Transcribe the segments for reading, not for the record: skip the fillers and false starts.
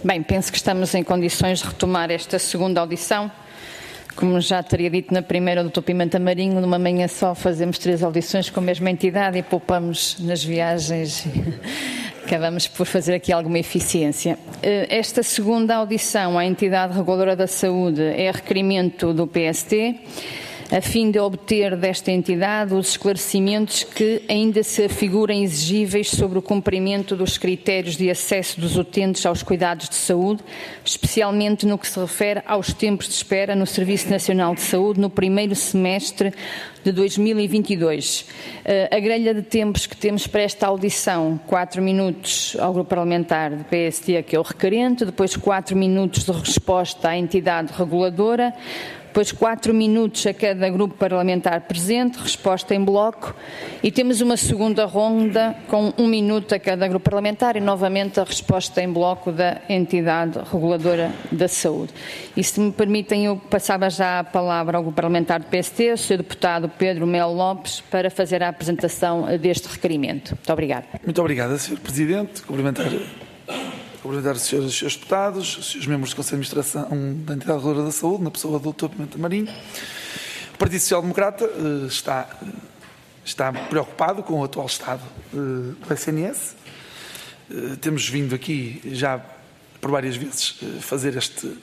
Bem, penso que estamos em condições de retomar esta segunda audição. Como já teria dito na primeira do Dr. Pimenta Marinho, numa manhã só fazemos 3 audições com a mesma entidade e poupamos nas viagens. Acabamos por fazer aqui alguma eficiência. Esta segunda audição à entidade reguladora da saúde é requerimento do PST, a fim de obter desta entidade os esclarecimentos que ainda se afigurem exigíveis sobre o cumprimento dos critérios de acesso dos utentes aos cuidados de saúde, especialmente no que se refere aos tempos de espera no Serviço Nacional de Saúde no primeiro semestre de 2022. A grelha de tempos que temos para esta audição: 4 minutos ao grupo parlamentar do PST, que é o requerente, depois 4 minutos de resposta à entidade reguladora, depois 4 minutos a cada grupo parlamentar presente, resposta em bloco, e temos uma segunda ronda com 1 minuto a cada grupo parlamentar e novamente a resposta em bloco da entidade reguladora da saúde. E se me permitem, eu passava já a palavra ao grupo parlamentar do PST, o Sr. Deputado Pedro Melo Lopes, para fazer a apresentação deste requerimento. Muito obrigada. Muito obrigada, Sr. Presidente. Cumprimentar os senhores deputados, os senhores membros do Conselho de Administração da Entidade Reguladora da Saúde, na pessoa do Dr. Pimenta Marinho. O Partido Social Democrata está preocupado com o atual estado do SNS. Temos vindo aqui já por várias vezes fazer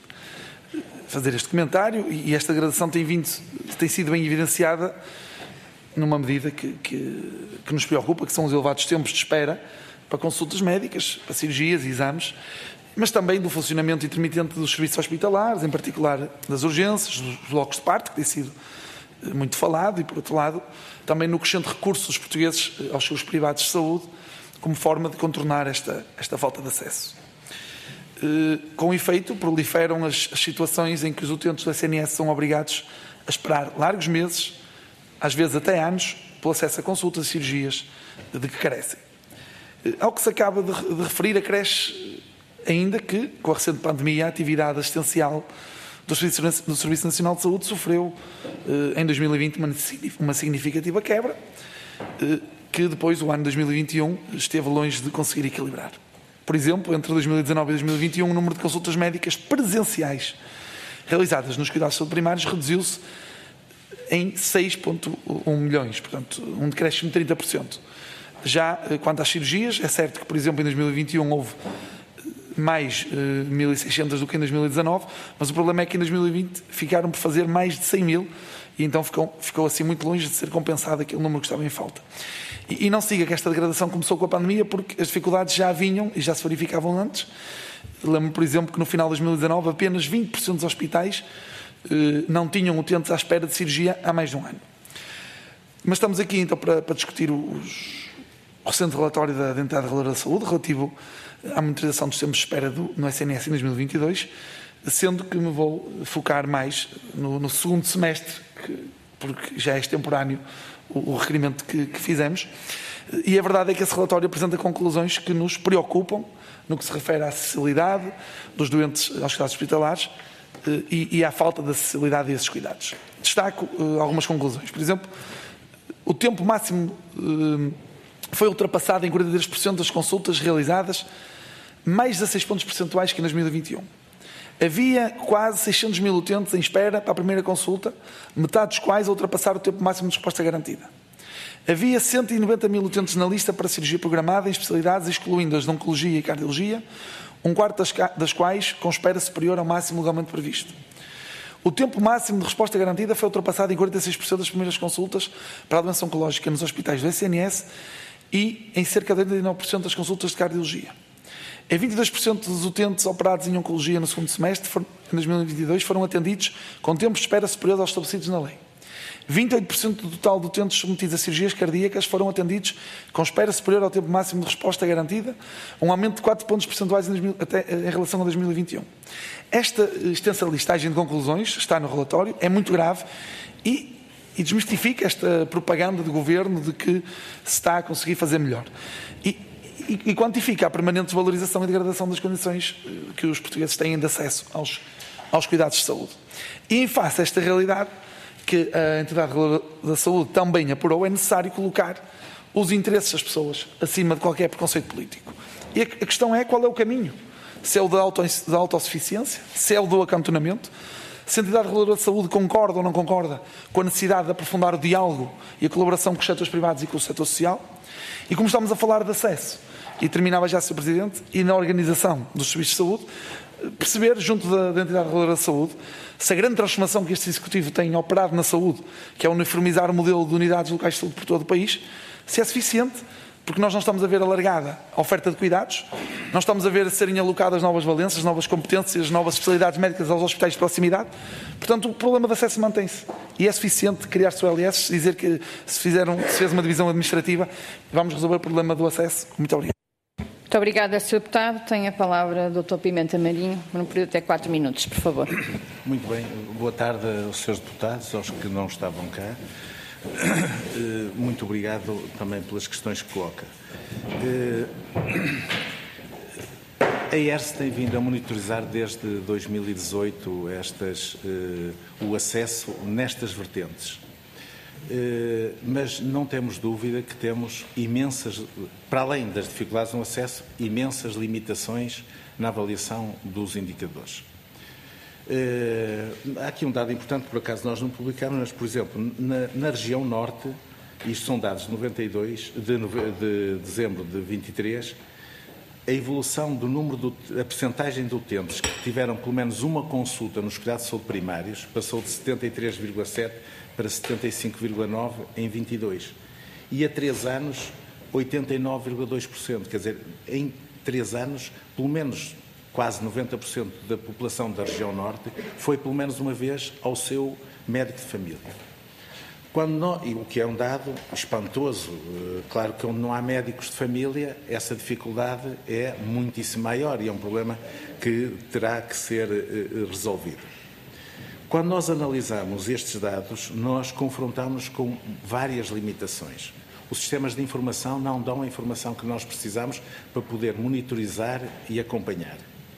este comentário, e esta degradação tem sido bem evidenciada numa medida que nos preocupa, que são os elevados tempos de espera para consultas médicas, para cirurgias e exames, mas também do funcionamento intermitente dos serviços hospitalares, em particular das urgências, dos blocos de parto, que tem sido muito falado, e, por outro lado, também no crescente recurso dos portugueses aos seus privados de saúde, como forma de contornar esta falta de acesso. Com efeito, proliferam as situações em que os utentes do SNS são obrigados a esperar largos meses, às vezes até anos, pelo acesso a consultas e cirurgias de que carecem. Ao que se acaba de referir, acresce ainda que, com a recente pandemia, a atividade assistencial do Serviço Nacional de Saúde sofreu, em 2020, uma significativa quebra, que depois, o ano 2021, esteve longe de conseguir equilibrar. Por exemplo, entre 2019 e 2021, o número de consultas médicas presenciais realizadas nos cuidados de saúde primários reduziu-se em 6,1 milhões, portanto, um decréscimo de 30%. Já quanto às cirurgias, é certo que, por exemplo, em 2021 houve mais 1.600 do que em 2019, mas o problema é que em 2020 ficaram por fazer mais de 100 mil, e então ficou assim muito longe de ser compensado aquele número que estava em falta. E não se diga que esta degradação começou com a pandemia, porque as dificuldades já vinham e já se verificavam antes. Lembro, por exemplo, que no final de 2019 apenas 20% dos hospitais não tinham utentes à espera de cirurgia há mais de um ano. Mas estamos aqui então para discutir o recente relatório da Entidade Reguladora da Saúde relativo à monitorização dos tempos de espera no SNS em 2022, sendo que me vou focar mais no segundo semestre, porque já é extemporâneo o requerimento que fizemos. E a verdade é que esse relatório apresenta conclusões que nos preocupam no que se refere à acessibilidade dos doentes aos cuidados hospitalares e à falta de acessibilidade a esses cuidados. Destaco algumas conclusões. Por exemplo, o tempo máximo foi ultrapassado em 43% das consultas realizadas, mais 16 pontos percentuais que em 2021. Havia quase 600 mil utentes em espera para a primeira consulta, metade dos quais a ultrapassar o tempo máximo de resposta garantida. Havia 190 mil utentes na lista para cirurgia programada em especialidades excluindo as de oncologia e cardiologia, um quarto das quais com espera superior ao máximo legalmente previsto. O tempo máximo de resposta garantida foi ultrapassado em 46% das primeiras consultas para a doença oncológica nos hospitais do SNS e em cerca de 89% das consultas de cardiologia. Em 22% dos utentes operados em oncologia no segundo semestre, em 2022, foram atendidos com tempos de espera superiores aos estabelecidos na lei. 28% do total de utentes submetidos a cirurgias cardíacas foram atendidos com espera superior ao tempo máximo de resposta garantida, um aumento de 4 pontos percentuais em relação a 2021. Esta extensa listagem de conclusões está no relatório, é muito grave e desmistifica esta propaganda do Governo de que se está a conseguir fazer melhor. E quantifica a permanente desvalorização e degradação das condições que os portugueses têm de acesso aos cuidados de saúde. E em face a esta realidade, que a Entidade Reguladora da Saúde também apurou, é necessário colocar os interesses das pessoas acima de qualquer preconceito político. E a questão é qual é o caminho. se é o da autossuficiência, se é o do acantonamento, se a entidade reguladora de saúde concorda ou não concorda com a necessidade de aprofundar o diálogo e a colaboração com os setores privados e com o setor social. E como estamos a falar de acesso, e terminava já, Sr. Presidente, e na organização dos serviços de saúde, perceber, junto da entidade reguladora de saúde, se a grande transformação que este Executivo tem operado na saúde, que é uniformizar o modelo de unidades locais de saúde por todo o país, se é suficiente, porque nós não estamos a ver alargada a oferta de cuidados, não estamos a ver serem alocadas novas valências, novas competências, novas especialidades médicas aos hospitais de proximidade. Portanto, o problema de acesso mantém-se. E é suficiente criar-se o LS, dizer que se fez uma divisão administrativa, vamos resolver o problema do acesso. Muito obrigado. Muito obrigada, Sr. Deputado. Tem a palavra o Dr. Pimenta Marinho, por um período de até 4 minutos, por favor. Muito bem. Boa tarde aos Srs. Deputados, aos que não estavam cá. Muito obrigado também pelas questões que coloca. A ERS tem vindo a monitorizar desde 2018 o acesso nestas vertentes. Mas não temos dúvida que temos imensas, para além das dificuldades no acesso, imensas limitações na avaliação dos indicadores. Há aqui um dado importante que por acaso nós não publicamos, mas, por exemplo, na região norte, isto são dados de 92, de dezembro de 23, a evolução do número, a percentagem de utentes que tiveram pelo menos uma consulta nos cuidados de saúde primários passou de 73,7% para 75,9% em 22. E a 3 anos, 89,2%. Quer dizer, em 3 anos, pelo menos quase 90% da população da região norte foi pelo menos uma vez ao seu médico de família. E o que é um dado espantoso. Claro que onde não há médicos de família, essa dificuldade é muitíssimo maior e é um problema que terá que ser resolvido. Quando nós analisamos estes dados, nós confrontamos com várias limitações. Os sistemas de informação não dão a informação que nós precisamos para poder monitorizar e acompanhar.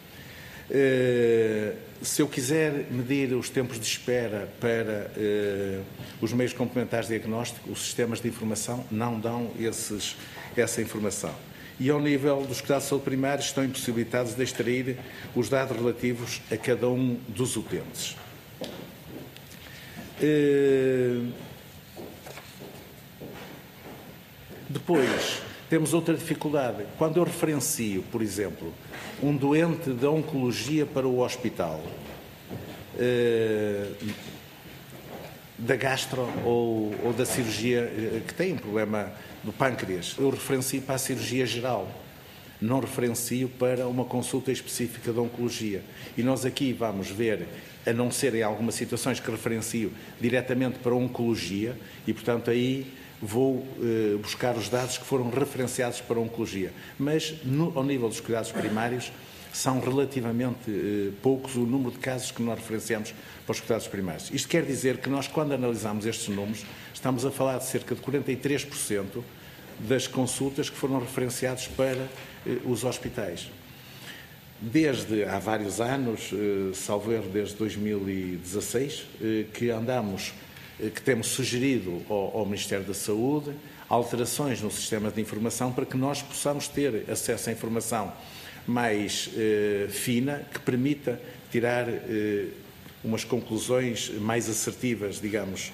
Se eu quiser medir os tempos de espera para os meios complementares de diagnóstico, os sistemas de informação não dão essa informação. E ao nível dos cuidados de saúde primários estão impossibilitados de extrair os dados relativos a cada um dos utentes. Depois, temos outra dificuldade. Quando eu referencio, por exemplo, um doente da oncologia para o hospital, da gastro ou da cirurgia, que tem um problema do pâncreas, eu referencio para a cirurgia geral, não referencio para uma consulta específica de oncologia. E nós aqui vamos ver, a não ser em algumas situações que referencio diretamente para a oncologia, e portanto aí vou buscar os dados que foram referenciados para a oncologia. Mas ao nível dos cuidados primários são relativamente poucos o número de casos que nós referenciamos para os cuidados primários. Isto quer dizer que nós, quando analisamos estes números, estamos a falar de cerca de 43% das consultas que foram referenciadas para os hospitais. Desde há vários anos, salvo erro desde 2016, que temos sugerido ao Ministério da Saúde alterações no sistema de informação para que nós possamos ter acesso à informação mais fina, que permita tirar umas conclusões mais assertivas, digamos.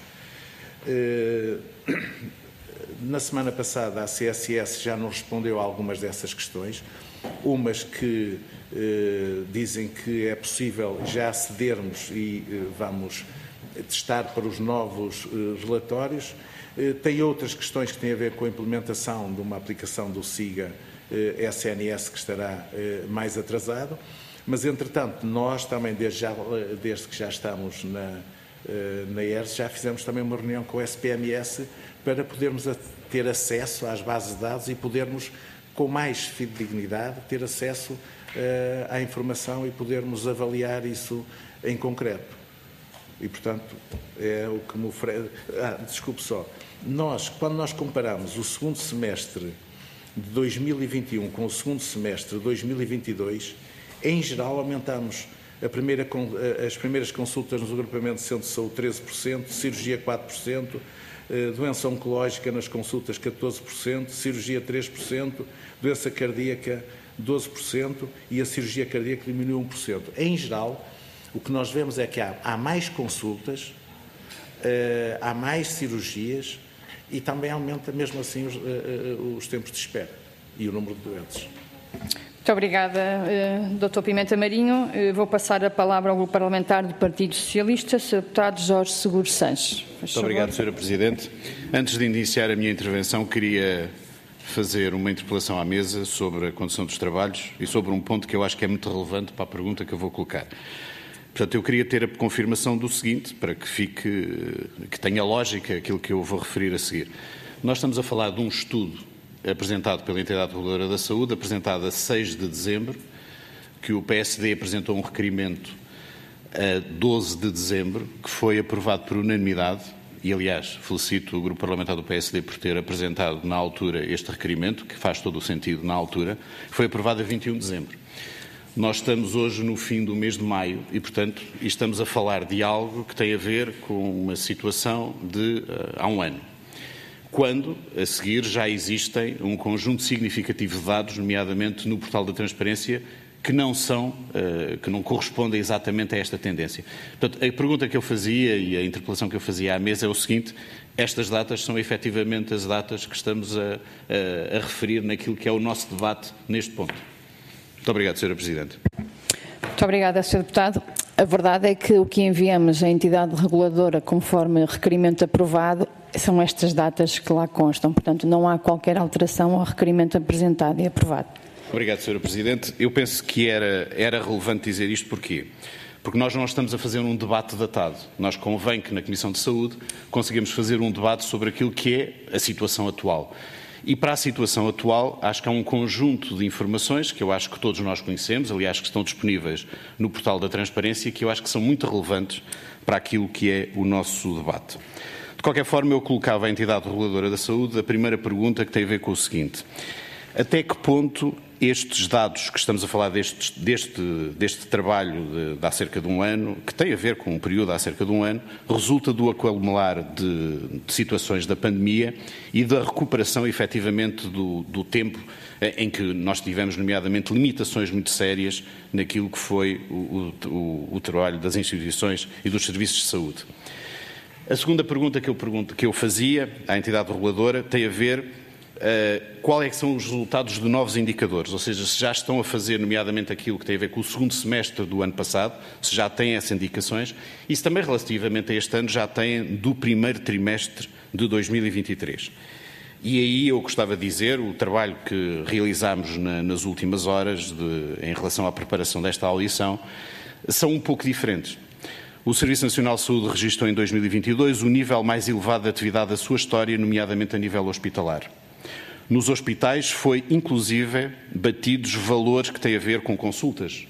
Na semana passada, a CSS já nos respondeu a algumas dessas questões, umas que dizem que é possível já acedermos e vamos testar para os novos relatórios. Tem outras questões que têm a ver com a implementação de uma aplicação do SIGA SNS que estará mais atrasado, mas entretanto nós também desde que já estamos na ERS já fizemos também uma reunião com o SPMS para podermos ter acesso às bases de dados e podermos com mais fidedignidade ter acesso à informação e podermos avaliar isso em concreto. E, portanto, é o que me oferece... desculpe só. Quando nós comparamos o segundo semestre de 2021 com o segundo semestre de 2022, em geral aumentamos as primeiras consultas nos agrupamentos de centro de saúde 13%, cirurgia 4%, doença oncológica nas consultas 14%, cirurgia 3%, doença cardíaca 12% e a cirurgia cardíaca diminuiu 1%. Em geral, o que nós vemos é que há mais consultas, há mais cirurgias e também aumenta mesmo assim os tempos de espera e o número de doentes. Muito obrigada, Dr. Pimenta Marinho. Vou passar a palavra ao Grupo Parlamentar do Partido Socialista, Sr. Deputado Jorge Seguro Sanches. Muito obrigado, Sra. Presidente. Antes de iniciar a minha intervenção, queria fazer uma interpelação à mesa sobre a condução dos trabalhos e sobre um ponto que eu acho que é muito relevante para a pergunta que eu vou colocar. Portanto, eu queria ter a confirmação do seguinte, para que tenha lógica aquilo que eu vou referir a seguir. Nós estamos a falar de um estudo apresentado pela Entidade Reguladora da Saúde, apresentado a 6 de dezembro, que o PSD apresentou um requerimento a 12 de dezembro, que foi aprovado por unanimidade, e aliás, felicito o Grupo Parlamentar do PSD por ter apresentado na altura este requerimento, que faz todo o sentido na altura, foi aprovado a 21 de dezembro. Nós estamos hoje no fim do mês de maio e, portanto, estamos a falar de algo que tem a ver com uma situação de há um ano, quando, a seguir, já existem um conjunto significativo de dados, nomeadamente no portal da transparência, que não correspondem exatamente a esta tendência. Portanto, a pergunta que eu fazia e a interpelação que eu fazia à mesa é o seguinte: estas datas são efetivamente as datas que estamos a referir naquilo que é o nosso debate neste ponto. Muito obrigado, Sra. Presidente. Muito obrigada, Sr. Deputado. A verdade é que o que enviamos à entidade reguladora, conforme requerimento aprovado, são estas datas que lá constam. Portanto, não há qualquer alteração ao requerimento apresentado e aprovado. Obrigado, Sra. Presidente. Eu penso que era relevante dizer isto porquê? Porque nós não estamos a fazer um debate datado. Nós convém que na Comissão de Saúde conseguimos fazer um debate sobre aquilo que é a situação atual. E para a situação atual, acho que há um conjunto de informações que eu acho que todos nós conhecemos, aliás, que estão disponíveis no portal da transparência, que eu acho que são muito relevantes para aquilo que é o nosso debate. De qualquer forma, eu colocava à Entidade Reguladora da Saúde a primeira pergunta, que tem a ver com o seguinte: até que ponto estes dados que estamos a falar deste trabalho de há cerca de um ano, que tem a ver com um período de há cerca de um ano, resulta do acumular de situações da pandemia e da recuperação efetivamente do tempo em que nós tivemos, nomeadamente, limitações muito sérias naquilo que foi o trabalho das instituições e dos serviços de saúde. A segunda pergunta que eu fazia à entidade reguladora tem a ver qual é que são os resultados de novos indicadores, ou seja, se já estão a fazer, nomeadamente, aquilo que tem a ver com o segundo semestre do ano passado, se já têm essas indicações, e se também, relativamente a este ano, já têm do primeiro trimestre de 2023. E aí eu gostava de dizer, o trabalho que realizámos nas últimas horas em relação à preparação desta audição são um pouco diferentes. O Serviço Nacional de Saúde registrou em 2022 o nível mais elevado de atividade da sua história, nomeadamente a nível hospitalar. Nos hospitais foi, inclusive, batidos valores que têm a ver com consultas.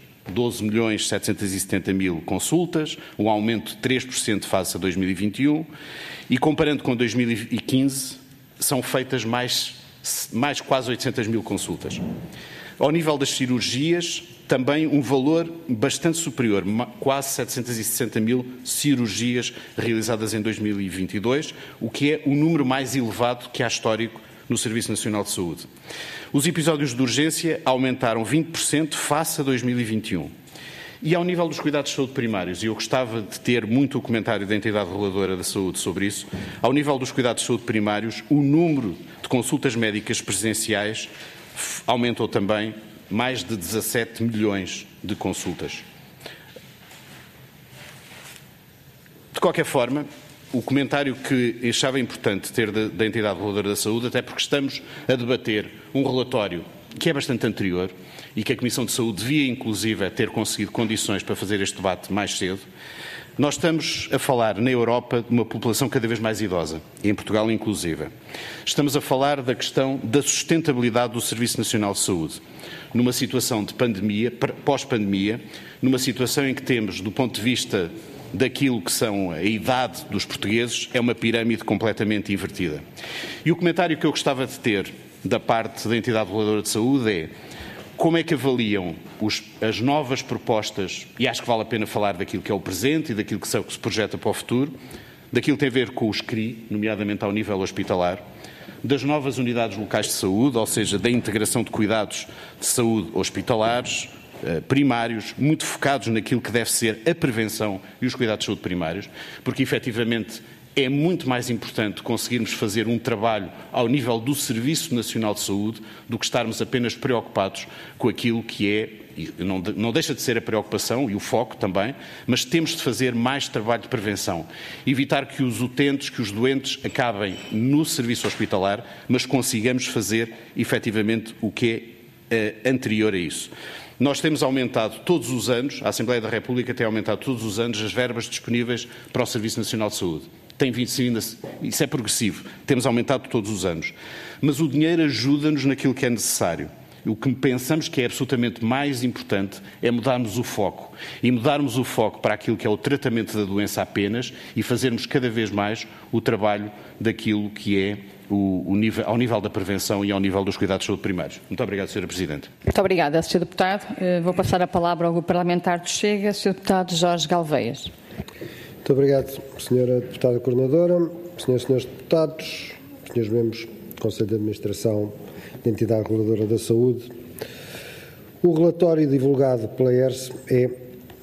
12.770.000 consultas, um aumento de 3% face a 2021, e comparando com 2015, são feitas mais quase 800.000 consultas. Ao nível das cirurgias, também um valor bastante superior, quase 760.000 cirurgias realizadas em 2022, o que é o número mais elevado que há histórico no Serviço Nacional de Saúde. Os episódios de urgência aumentaram 20% face a 2021. E ao nível dos cuidados de saúde primários, e eu gostava de ter muito o comentário da Entidade Reguladora da Saúde sobre isso, ao nível dos cuidados de saúde primários, o número de consultas médicas presenciais aumentou também mais de 17 milhões de consultas. De qualquer forma, o comentário que achava importante ter da Entidade Reguladora da Saúde, até porque estamos a debater um relatório que é bastante anterior e que a Comissão de Saúde devia, inclusive, ter conseguido condições para fazer este debate mais cedo. Nós estamos a falar, na Europa, de uma população cada vez mais idosa, e em Portugal inclusive. Estamos a falar da questão da sustentabilidade do Serviço Nacional de Saúde, numa situação de pandemia, pós-pandemia, numa situação em que temos, do ponto de vista daquilo que são a idade dos portugueses, é uma pirâmide completamente invertida. E o comentário que eu gostava de ter da parte da Entidade Reguladora de Saúde é: como é que avaliam as novas propostas, e acho que vale a pena falar daquilo que é o presente e daquilo que se projeta para o futuro, daquilo que tem a ver com os CRI, nomeadamente ao nível hospitalar, das novas unidades locais de saúde, ou seja, da integração de cuidados de saúde hospitalares, primários, muito focados naquilo que deve ser a prevenção e os cuidados de saúde primários, porque efetivamente é muito mais importante conseguirmos fazer um trabalho ao nível do Serviço Nacional de Saúde do que estarmos apenas preocupados com aquilo que é, e não deixa de ser a preocupação e o foco também, mas temos de fazer mais trabalho de prevenção. Evitar que os utentes, que os doentes acabem no serviço hospitalar, mas consigamos fazer efetivamente o que é anterior a isso. Nós temos aumentado todos os anos, a Assembleia da República tem aumentado todos os anos as verbas disponíveis para o Serviço Nacional de Saúde. Tem vindo, isso é progressivo, temos aumentado todos os anos. Mas o dinheiro ajuda-nos naquilo que é necessário. O que pensamos que é absolutamente mais importante é mudarmos o foco. E mudarmos o foco para aquilo que é o tratamento da doença apenas e fazermos cada vez mais o trabalho daquilo que é ao nível da prevenção e ao nível dos cuidados de saúde primários. Muito obrigado, Sra. Presidente. Muito obrigada, Sr. Deputado. Vou passar a palavra ao Grupo Parlamentar do Chega, Sr. Deputado Jorge Galveias. Muito obrigado, Sra. Deputada Coordenadora, Sras. e Srs. Deputados, Srs. Membros do Conselho de Administração da Entidade Reguladora da Saúde. O relatório divulgado pela ERS é,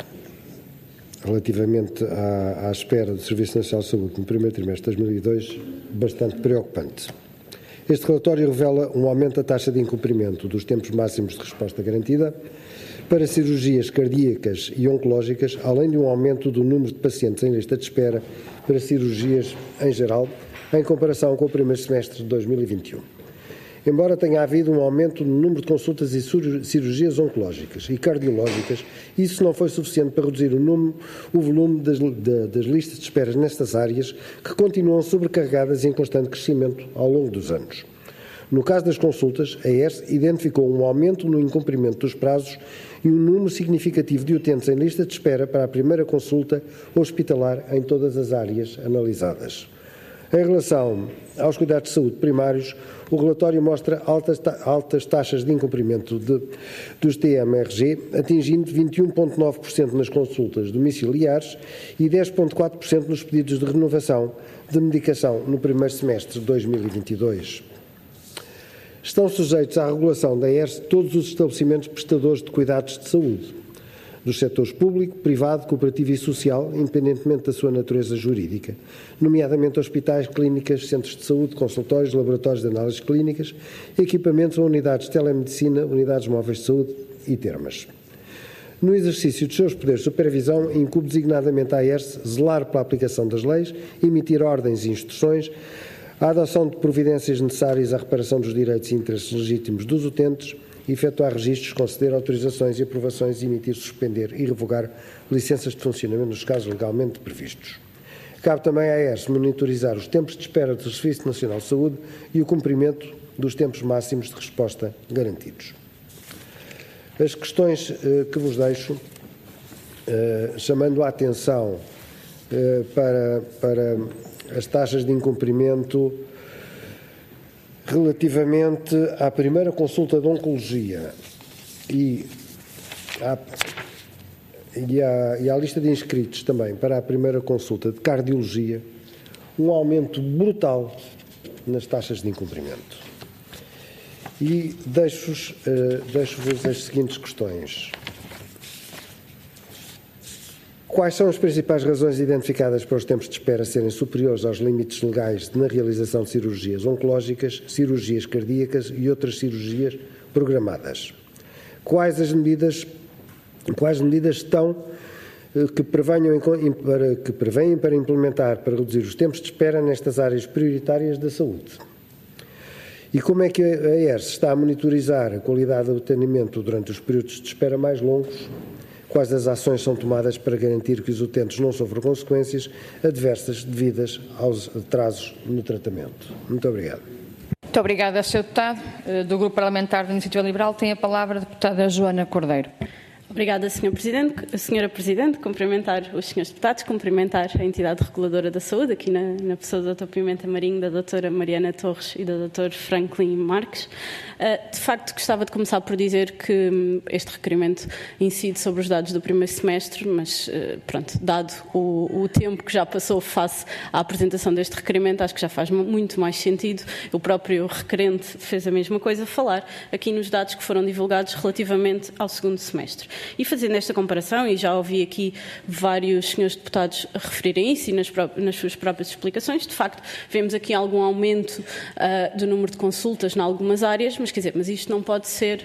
relativamente à espera do Serviço Nacional de Saúde no primeiro trimestre de 2002, bastante preocupante. Este relatório revela um aumento da taxa de incumprimento dos tempos máximos de resposta garantida para cirurgias cardíacas e oncológicas, além de um aumento do número de pacientes em lista de espera para cirurgias em geral, em comparação com o primeiro semestre de 2021. Embora tenha havido um aumento no número de consultas e cirurgias oncológicas e cardiológicas, isso não foi suficiente para reduzir o volume das listas de espera nestas áreas, que continuam sobrecarregadas e em constante crescimento ao longo dos anos. No caso das consultas, a ERS identificou um aumento no incumprimento dos prazos e um número significativo de utentes em lista de espera para a primeira consulta hospitalar em todas as áreas analisadas. Em relação aos cuidados de saúde primários, o relatório mostra altas taxas de incumprimento dos TMRG, atingindo 21,9% nas consultas domiciliares e 10,4% nos pedidos de renovação de medicação no primeiro semestre de 2022. Estão sujeitos à regulação da ERS todos os estabelecimentos prestadores de cuidados de saúde, dos setores público, privado, cooperativo e social, independentemente da sua natureza jurídica, nomeadamente hospitais, clínicas, centros de saúde, consultórios, laboratórios de análises clínicas, equipamentos ou unidades de telemedicina, unidades móveis de saúde e termas. No exercício dos seus poderes de supervisão, incumbe designadamente à ERS zelar pela aplicação das leis, emitir ordens e instruções, a adoção de providências necessárias à reparação dos direitos e interesses legítimos dos utentes, efetuar registros, conceder autorizações e aprovações, emitir, suspender e revogar licenças de funcionamento nos casos legalmente previstos. Cabe também à ERS monitorizar os tempos de espera do Serviço Nacional de Saúde e o cumprimento dos tempos máximos de resposta garantidos. As questões que vos deixo, chamando a atenção para as taxas de incumprimento relativamente à primeira consulta de oncologia e à lista de inscritos também para a primeira consulta de cardiologia, um aumento brutal nas taxas de incumprimento. E deixo-vos as seguintes questões. Quais são as principais razões identificadas para os tempos de espera serem superiores aos limites legais na realização de cirurgias oncológicas, cirurgias cardíacas e outras cirurgias programadas? Quais medidas estão que prevêem para implementar para reduzir os tempos de espera nestas áreas prioritárias da saúde? E como é que a ERS está a monitorizar a qualidade do atendimento durante os períodos de espera mais longos? Quais as ações são tomadas para garantir que os utentes não sofram consequências adversas devidas aos atrasos no tratamento? Muito obrigado. Muito obrigada, Sr. Deputado. Do Grupo Parlamentar da Iniciativa Liberal tem a palavra a deputada Joana Cordeiro. Obrigada, Sra. Presidente. Cumprimentar os Srs. Deputados, cumprimentar a entidade reguladora da saúde, aqui na pessoa do Dr. Pimenta Marinho, da Dra. Mariana Torres e do Dr. Franklin Marques. De facto, gostava de começar por dizer que este requerimento incide sobre os dados do primeiro semestre, mas, pronto, dado o tempo que já passou face à apresentação deste requerimento, acho que já faz muito mais sentido. O próprio requerente fez a mesma coisa, falar aqui nos dados que foram divulgados relativamente ao segundo semestre. E fazendo esta comparação, e já ouvi aqui vários senhores deputados referirem isso e nas suas próprias explicações, de facto, vemos aqui algum aumento do número de consultas em algumas áreas, mas isto não pode ser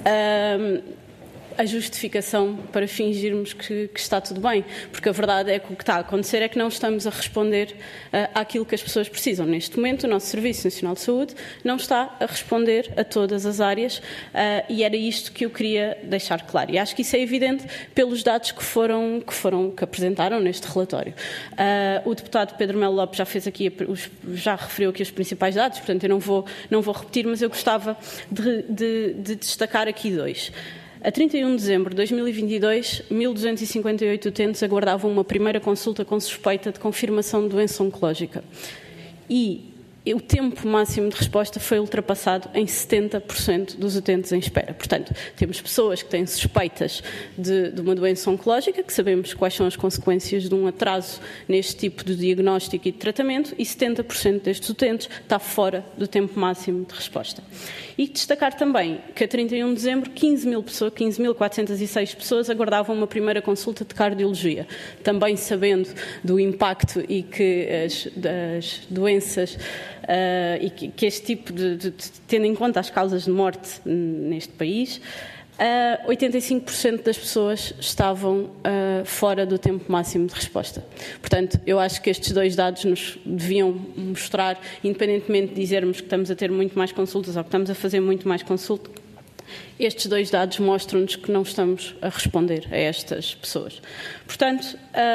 a justificação para fingirmos que está tudo bem, porque a verdade é que o que está a acontecer é que não estamos a responder àquilo que as pessoas precisam. Neste momento, o nosso Serviço Nacional de Saúde não está a responder a todas as áreas e era isto que eu queria deixar claro. E acho que isso é evidente pelos dados que apresentaram neste relatório. O deputado Pedro Melo Lopes já referiu aqui os principais dados, portanto eu não vou repetir, mas eu gostava de destacar aqui dois. A 31 de dezembro de 2022, 1.258 utentes aguardavam uma primeira consulta com suspeita de confirmação de doença oncológica. E o tempo máximo de resposta foi ultrapassado em 70% dos utentes em espera. Portanto, temos pessoas que têm suspeitas de uma doença oncológica, que sabemos quais são as consequências de um atraso neste tipo de diagnóstico e de tratamento, e 70% destes utentes está fora do tempo máximo de resposta. E destacar também que a 31 de dezembro 15.406 pessoas aguardavam uma primeira consulta de cardiologia, também sabendo do impacto e que as doenças e que este tipo tendo em conta as causas de morte neste país, 85% das pessoas estavam fora do tempo máximo de resposta. Portanto, eu acho que estes dois dados nos deviam mostrar, independentemente de dizermos que estamos a ter muito mais consultas ou que estamos a fazer muito mais consultas, estes dois dados mostram-nos que não estamos a responder a estas pessoas. Portanto,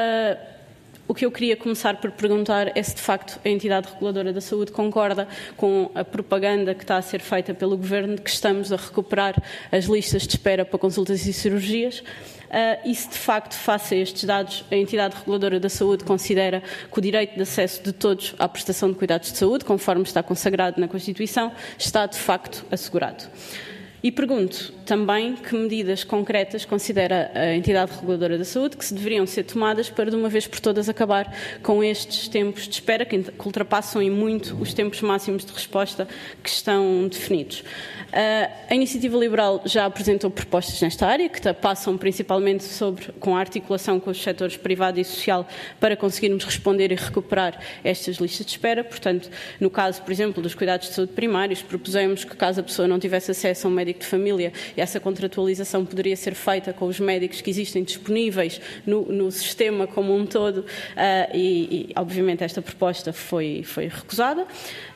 o que eu queria começar por perguntar é se de facto a entidade reguladora da saúde concorda com a propaganda que está a ser feita pelo Governo de que estamos a recuperar as listas de espera para consultas e cirurgias e se de facto, face a estes dados, a entidade reguladora da saúde considera que o direito de acesso de todos à prestação de cuidados de saúde, conforme está consagrado na Constituição, está de facto assegurado. E pergunto também que medidas concretas considera a entidade reguladora da saúde que se deveriam ser tomadas para, de uma vez por todas, acabar com estes tempos de espera que ultrapassam em muito os tempos máximos de resposta que estão definidos. A Iniciativa Liberal já apresentou propostas nesta área, que passam principalmente com a articulação com os setores privado e social para conseguirmos responder e recuperar estas listas de espera. Portanto, no caso, por exemplo, dos cuidados de saúde primários, propusemos que, caso a pessoa não tivesse acesso a um médico de família, essa contratualização poderia ser feita com os médicos que existem disponíveis no sistema como um todo e obviamente, esta proposta foi recusada.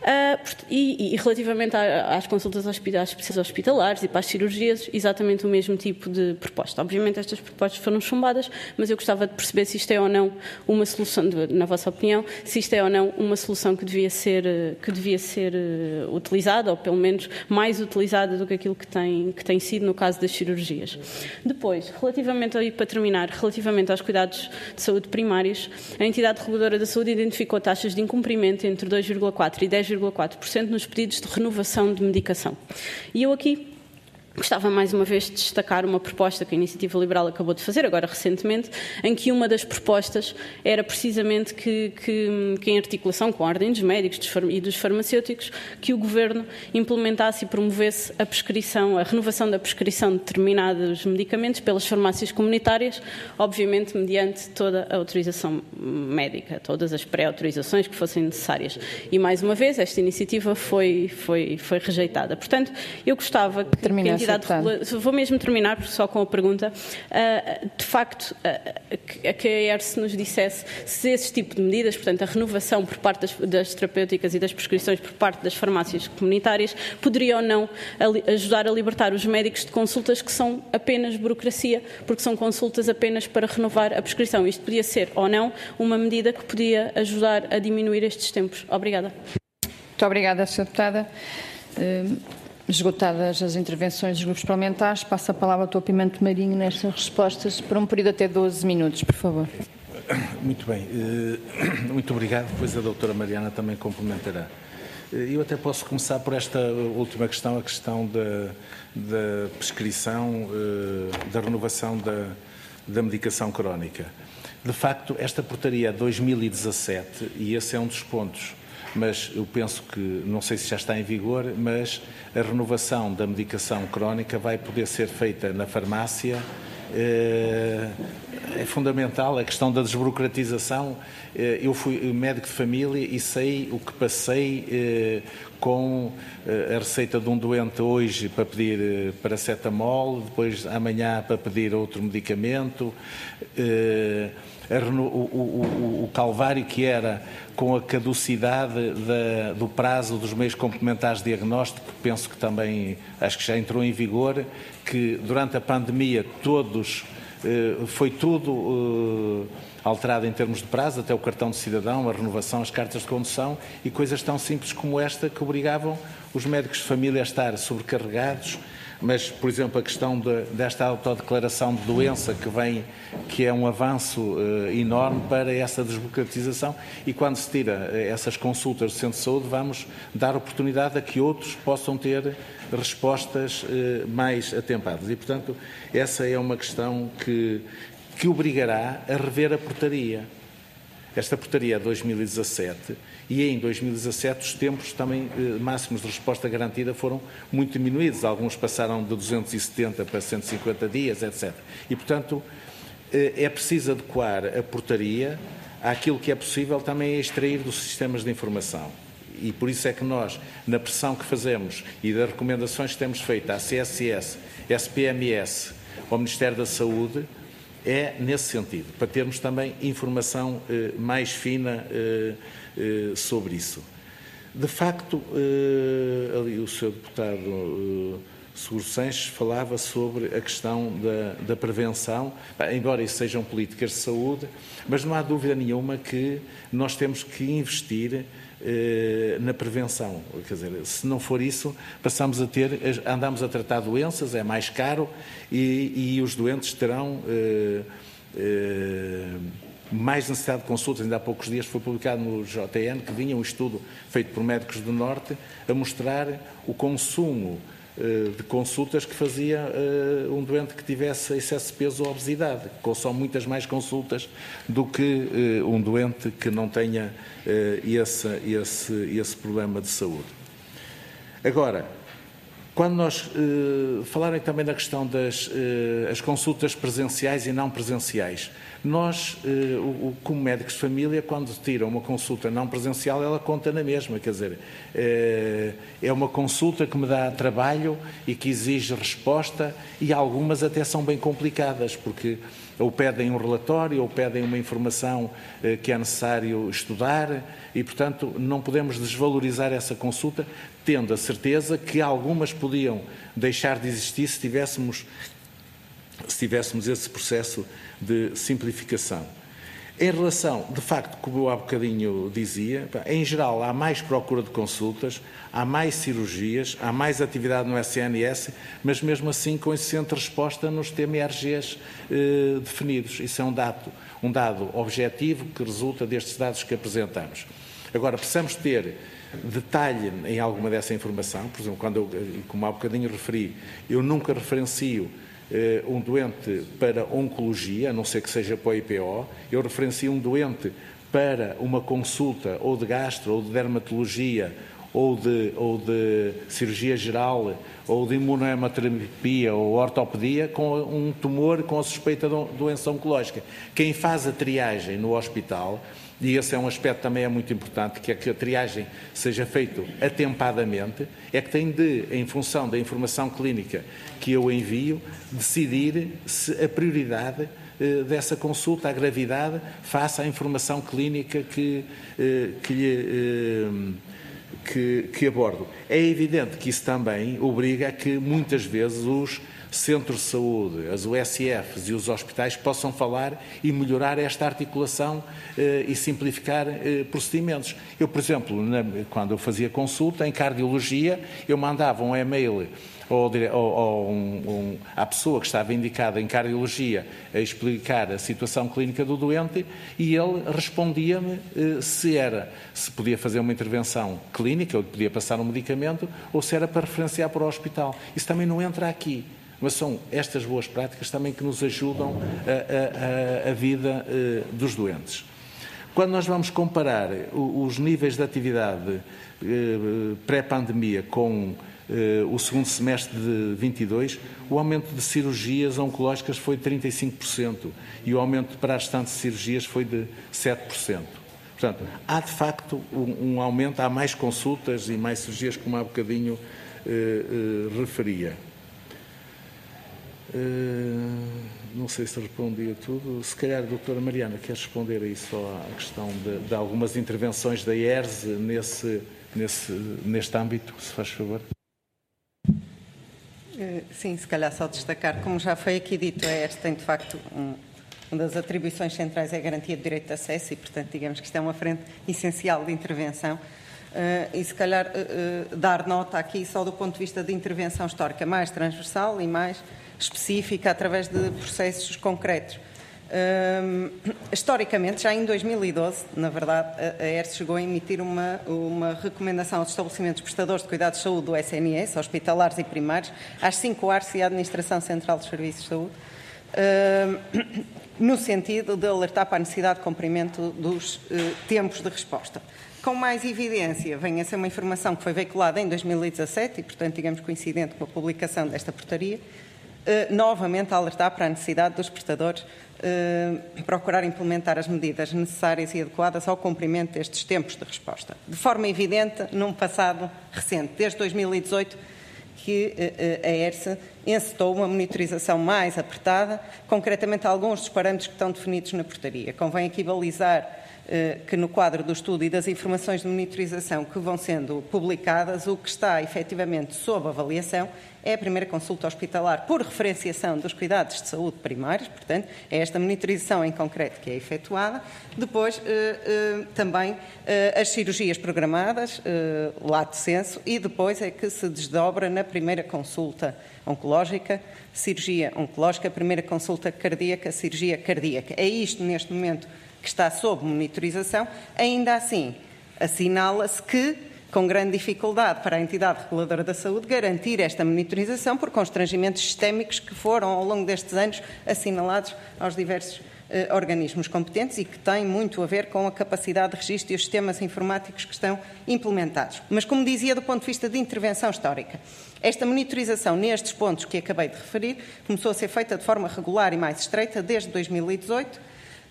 E relativamente às consultas hospitalares e para as cirurgias, exatamente o mesmo tipo de proposta. Obviamente estas propostas foram chumbadas, mas eu gostava de perceber se isto é ou não uma solução, na vossa opinião, se isto é ou não uma solução que devia ser utilizada, ou pelo menos mais utilizada do que aquilo que tem sido no caso das cirurgias. Depois, para terminar, relativamente aos cuidados de saúde primários, a entidade reguladora da saúde identificou taxas de incumprimento entre 2,4% e 10,4% nos pedidos de renovação de medicação. E eu aqui gostava mais uma vez de destacar uma proposta que a Iniciativa Liberal acabou de fazer, agora recentemente, em que uma das propostas era precisamente que em articulação com a Ordem dos Médicos e dos farmacêuticos, que o Governo implementasse e promovesse a renovação da prescrição de determinados medicamentos pelas farmácias comunitárias, obviamente mediante toda a autorização médica, todas as pré-autorizações que fossem necessárias. E mais uma vez, esta iniciativa foi rejeitada. Portanto, eu gostava que a entidade vou mesmo terminar só com a pergunta, de facto, que a ERS nos dissesse se esse tipo de medidas, portanto a renovação por parte das terapêuticas e das prescrições por parte das farmácias comunitárias, poderia ou não ajudar a libertar os médicos de consultas que são apenas burocracia, porque são consultas apenas para renovar a prescrição. Isto podia ser ou não uma medida que podia ajudar a diminuir estes tempos. Obrigada. Muito obrigada, Sra. Deputada. Esgotadas as intervenções dos grupos parlamentares, passo a palavra ao Dr. Pimenta Marinho nestas respostas por um período até 12 minutos, por favor. Muito bem. Muito obrigado. Depois a doutora Mariana também complementará. Eu até posso começar por esta última questão, a questão da prescrição, da renovação da medicação crónica. De facto, esta portaria é 2017 e esse é um dos pontos. Mas eu penso que, não sei se já está em vigor, mas a renovação da medicação crónica vai poder ser feita na farmácia. É fundamental a questão da desburocratização. Eu fui médico de família e sei o que passei com a receita de um doente hoje para pedir paracetamol, depois amanhã para pedir outro medicamento. O calvário que era com a caducidade do prazo dos meios complementares de diagnóstico, penso que também, acho que já entrou em vigor, que durante a pandemia foi tudo alterado em termos de prazo, até o cartão de cidadão, a renovação, as cartas de condução e coisas tão simples como esta que obrigavam os médicos de família a estar sobrecarregados. Mas, por exemplo, a questão desta autodeclaração de doença que é um avanço enorme para essa desburocratização e quando se tira essas consultas do centro de saúde vamos dar oportunidade a que outros possam ter respostas mais atempadas e, portanto, essa é uma questão que obrigará a rever a portaria. Esta portaria é de 2017 e em 2017 os tempos também máximos de resposta garantida foram muito diminuídos. Alguns passaram de 270 para 150 dias, etc. E, portanto, é preciso adequar a portaria àquilo que é possível também extrair dos sistemas de informação. E por isso é que nós, na pressão que fazemos e das recomendações que temos feito à CSS, SPMS, ao Ministério da Saúde, é nesse sentido, para termos também informação mais fina sobre isso. De facto, ali o Sr. Deputado Seguro Sanches falava sobre a questão da prevenção, embora isso sejam políticas de saúde, mas não há dúvida nenhuma que nós temos que investir na prevenção. Quer dizer, se não for isso, andamos a tratar doenças, é mais caro e os doentes terão mais necessidade de consultas. Ainda há poucos dias foi publicado no JN que vinha um estudo feito por médicos do Norte a mostrar o consumo de consultas que fazia um doente que tivesse excesso de peso ou obesidade, que consome muitas mais consultas do que um doente que não tenha esse problema de saúde. Agora, quando nós falarem também da questão das as consultas presenciais e não presenciais, nós, como médicos de família, quando tiram uma consulta não presencial, ela conta na mesma, quer dizer, é uma consulta que me dá trabalho e que exige resposta e algumas até são bem complicadas, porque ou pedem um relatório ou pedem uma informação que é necessário estudar e, portanto, não podemos desvalorizar essa consulta, tendo a certeza que algumas podiam deixar de existir se tivéssemos esse processo de simplificação. Em relação, de facto, como eu há bocadinho dizia, em geral há mais procura de consultas, há mais cirurgias, há mais atividade no SNS, mas mesmo assim com excelente resposta nos TMRGs definidos. Isso é um dado objetivo que resulta destes dados que apresentamos. Agora, precisamos ter detalhe em alguma dessa informação, por exemplo, como há bocadinho referi, eu nunca referencio um doente para oncologia, a não ser que seja para o IPO, eu referencio um doente para uma consulta ou de gastro, ou de dermatologia, ou de cirurgia geral, ou de imunohemoterapia ou ortopedia, com um tumor com a suspeita de doença oncológica. Quem faz a triagem no hospital, e esse é um aspecto também muito importante, que é que a triagem seja feita atempadamente, é que tem de, em função da informação clínica que eu envio, decidir se a prioridade dessa consulta, a gravidade, face à informação clínica que abordo. É evidente que isso também obriga a que muitas vezes os centros de saúde, as USFs e os hospitais possam falar e melhorar esta articulação e simplificar procedimentos. Eu, por exemplo, quando eu fazia consulta em cardiologia, eu mandava um e-mail à pessoa que estava indicada em cardiologia a explicar a situação clínica do doente e ele respondia-me se podia fazer uma intervenção clínica, ou podia passar um medicamento, ou se era para referenciar para o hospital. Isso também não entra aqui. Mas são estas boas práticas também que nos ajudam a vida dos doentes. Quando nós vamos comparar os níveis de atividade pré-pandemia com o segundo semestre de 22, o aumento de cirurgias oncológicas foi de 35% e o aumento para as restantes cirurgias foi de 7%. Portanto, há de facto um aumento, há mais consultas e mais cirurgias, como há bocadinho referia. Não sei se respondi a tudo. Se calhar a doutora Mariana quer responder aí só à questão de algumas intervenções da IERS neste âmbito, se faz favor. Sim, se calhar só destacar, como já foi aqui dito, a ERS tem de facto uma das atribuições centrais é a garantia do direito de acesso e, portanto, digamos que isto é uma frente essencial de intervenção e se calhar dar nota aqui só do ponto de vista de intervenção histórica mais transversal e mais específica através de processos concretos. Historicamente, já em 2012, na verdade, a ERS chegou a emitir uma recomendação aos estabelecimentos prestadores de cuidados de saúde do SNS, hospitalares e primários, às 5 ARS e à Administração Central dos Serviços de Saúde, no sentido de alertar para a necessidade de cumprimento dos tempos de resposta. Com mais evidência, vem a ser uma informação que foi veiculada em 2017 e, portanto, digamos coincidente com a publicação desta portaria, novamente a alertar para a necessidade dos prestadores procurar implementar as medidas necessárias e adequadas ao cumprimento destes tempos de resposta. De forma evidente, num passado recente, desde 2018, que a ERS encetou uma monitorização mais apertada, concretamente alguns dos parâmetros que estão definidos na portaria. Convém aqui balizar que no quadro do estudo e das informações de monitorização que vão sendo publicadas, o que está efetivamente sob avaliação é a primeira consulta hospitalar por referenciação dos cuidados de saúde primários, portanto, é esta monitorização em concreto que é efetuada. Depois, também as cirurgias programadas, lato sensu, e depois é que se desdobra na primeira consulta oncológica, cirurgia oncológica, primeira consulta cardíaca, cirurgia cardíaca. É isto, neste momento, que está sob monitorização. Ainda assim, assinala-se que, com grande dificuldade para a entidade reguladora da saúde, garantir esta monitorização por constrangimentos sistémicos que foram, ao longo destes anos, assinalados aos diversos organismos competentes e que têm muito a ver com a capacidade de registro e os sistemas informáticos que estão implementados. Mas, como dizia, do ponto de vista de intervenção histórica, esta monitorização nestes pontos que acabei de referir começou a ser feita de forma regular e mais estreita desde 2018.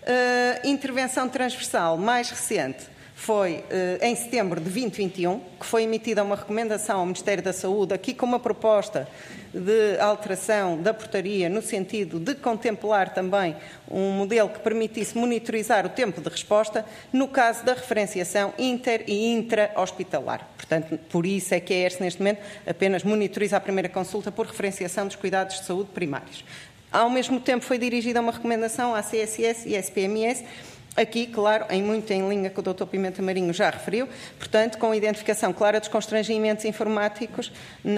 Intervenção transversal mais recente foi em setembro de 2021, que foi emitida uma recomendação ao Ministério da Saúde, aqui com uma proposta de alteração da portaria no sentido de contemplar também um modelo que permitisse monitorizar o tempo de resposta no caso da referenciação inter- e intra-hospitalar. Portanto, por isso é que a ERS neste momento apenas monitoriza a primeira consulta por referenciação dos cuidados de saúde primários. Ao mesmo tempo foi dirigida uma recomendação à CSS e SPMS, aqui, claro, muito em linha com o Dr. Pimenta Marinho já referiu, portanto, com a identificação clara dos constrangimentos informáticos,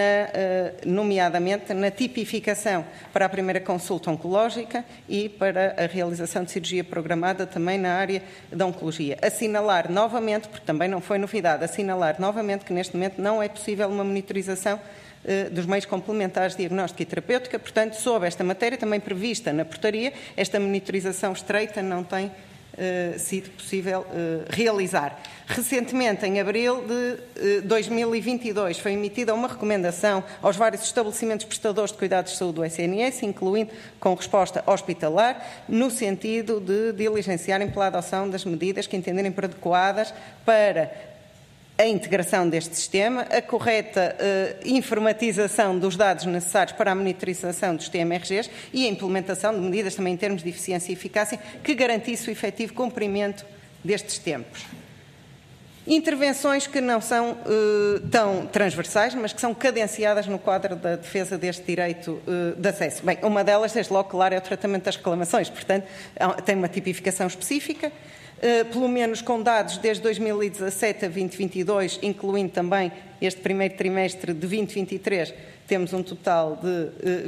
nomeadamente na tipificação para a primeira consulta oncológica e para a realização de cirurgia programada também na área da oncologia. Assinalar novamente, porque também não foi novidade, assinalar novamente que neste momento não é possível uma monitorização dos meios complementares de diagnóstica e terapêutica, portanto, sob esta matéria, também prevista na portaria, esta monitorização estreita não tem sido possível realizar. Recentemente, em abril de 2022, foi emitida uma recomendação aos vários estabelecimentos prestadores de cuidados de saúde do SNS, incluindo com resposta hospitalar, no sentido de diligenciarem pela adoção das medidas que entenderem por adequadas para a integração deste sistema, a correta informatização dos dados necessários para a monitorização dos TMRGs e a implementação de medidas também em termos de eficiência e eficácia que garantisse o efetivo cumprimento destes tempos. Intervenções que não são tão transversais, mas que são cadenciadas no quadro da defesa deste direito de acesso. Bem, uma delas, desde logo, claro, é o tratamento das reclamações, portanto, tem uma tipificação específica, pelo menos com dados desde 2017 a 2022, incluindo também este primeiro trimestre de 2023, temos um total de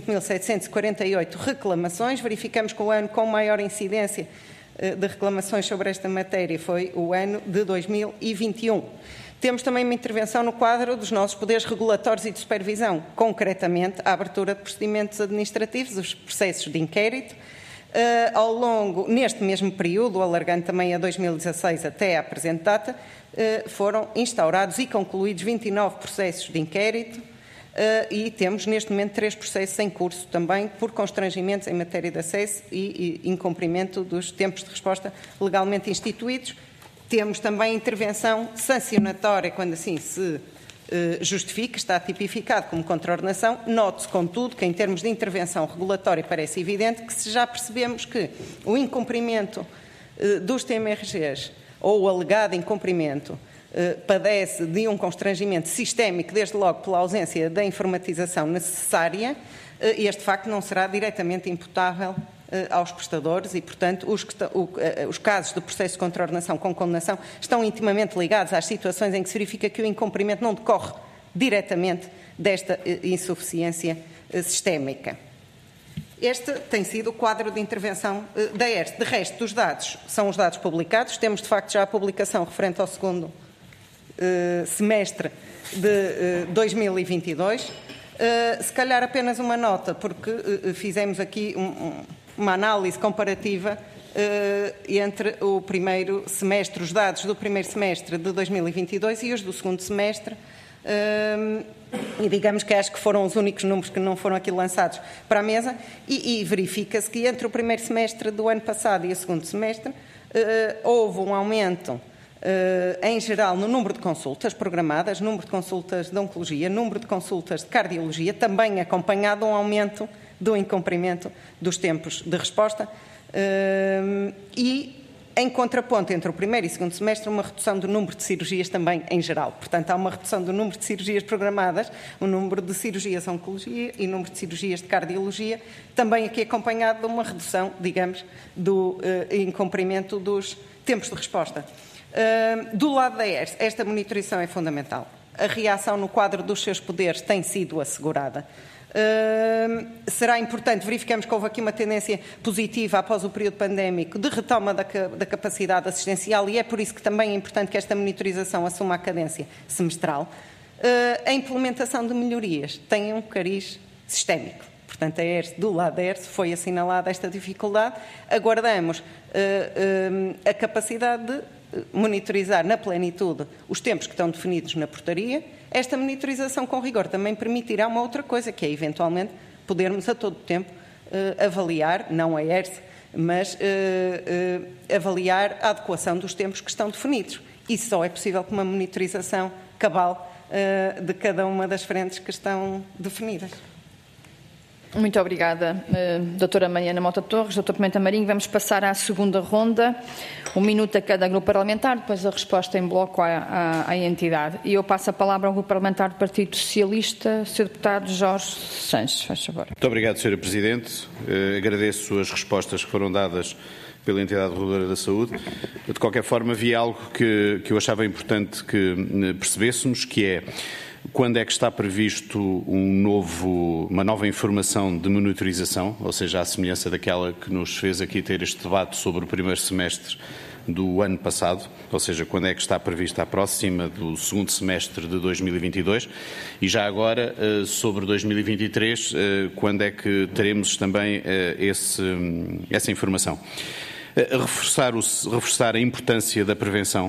25.748 reclamações. Verificamos que o ano com maior incidência de reclamações sobre esta matéria foi o ano de 2021. Temos também uma intervenção no quadro dos nossos poderes regulatórios e de supervisão, concretamente a abertura de procedimentos administrativos, os processos de inquérito. Ao longo, neste mesmo período, alargando também a 2016 até à presente data, foram instaurados e concluídos 29 processos de inquérito e temos neste momento 3 processos em curso também por constrangimentos em matéria de acesso e incumprimento dos tempos de resposta legalmente instituídos. Temos também intervenção sancionatória quando assim se justifica, está tipificado como contraordenação. Note-se, contudo, que em termos de intervenção regulatória parece evidente que se já percebemos que o incumprimento dos TMRGs ou o alegado incumprimento padece de um constrangimento sistémico, desde logo pela ausência da informatização necessária, este facto não será diretamente imputável aos prestadores e, portanto, os casos de processo de contraordenação com condenação estão intimamente ligados às situações em que se verifica que o incumprimento não decorre diretamente desta insuficiência sistémica. Este tem sido o quadro de intervenção da ERSE. De resto, os dados são os dados publicados. Temos, de facto, já a publicação referente ao segundo semestre de 2022. Se calhar apenas uma nota, porque fizemos aqui uma análise comparativa entre o primeiro semestre, os dados do primeiro semestre de 2022 e os do segundo semestre, e digamos que acho que foram os únicos números que não foram aqui lançados para a mesa, e verifica-se que entre o primeiro semestre do ano passado e o segundo semestre houve um aumento em geral no número de consultas programadas, número de consultas de oncologia, número de consultas de cardiologia, também acompanhado um aumento do incumprimento dos tempos de resposta e, em contraponto entre o primeiro e segundo semestre, uma redução do número de cirurgias também em geral. Portanto, há uma redução do número de cirurgias programadas, o número de cirurgias de oncologia e o número de cirurgias de cardiologia, também aqui acompanhado de uma redução, digamos, do incumprimento dos tempos de resposta. Do lado da ERSE, esta monitorização é fundamental. A reação no quadro dos seus poderes tem sido assegurada. Será importante, verificamos que houve aqui uma tendência positiva após o período pandémico de retoma da capacidade assistencial e é por isso que também é importante que esta monitorização assuma a cadência semestral. A implementação de melhorias tem um cariz sistémico. Portanto, a ERSE, do lado da ERSE, foi assinalada esta dificuldade. Aguardamos a capacidade de monitorizar na plenitude os tempos que estão definidos na portaria. Esta monitorização com rigor também permitirá uma outra coisa, que é, eventualmente, podermos a todo tempo avaliar, não a ERSE, mas avaliar a adequação dos tempos que estão definidos. Isso só é possível com uma monitorização cabal de cada uma das frentes que estão definidas. Muito obrigada, doutora Mariana Mota Torres, doutor Pimenta Marinho. Vamos passar à segunda ronda, 1 minuto a cada grupo parlamentar, depois a resposta em bloco à entidade. E eu passo a palavra ao grupo parlamentar do Partido Socialista, Sr. deputado Jorge Sanches, faz favor. Muito obrigado, Sra. Presidente. Agradeço as respostas que foram dadas pela entidade reguladora da saúde. De qualquer forma, havia algo que eu achava importante que percebêssemos, que é: quando é que está previsto uma nova informação de monitorização, ou seja, à semelhança daquela que nos fez aqui ter este debate sobre o primeiro semestre do ano passado, ou seja, quando é que está prevista a próxima do segundo semestre de 2022 e já agora sobre 2023, quando é que teremos também essa informação. Reforçar a importância da prevenção.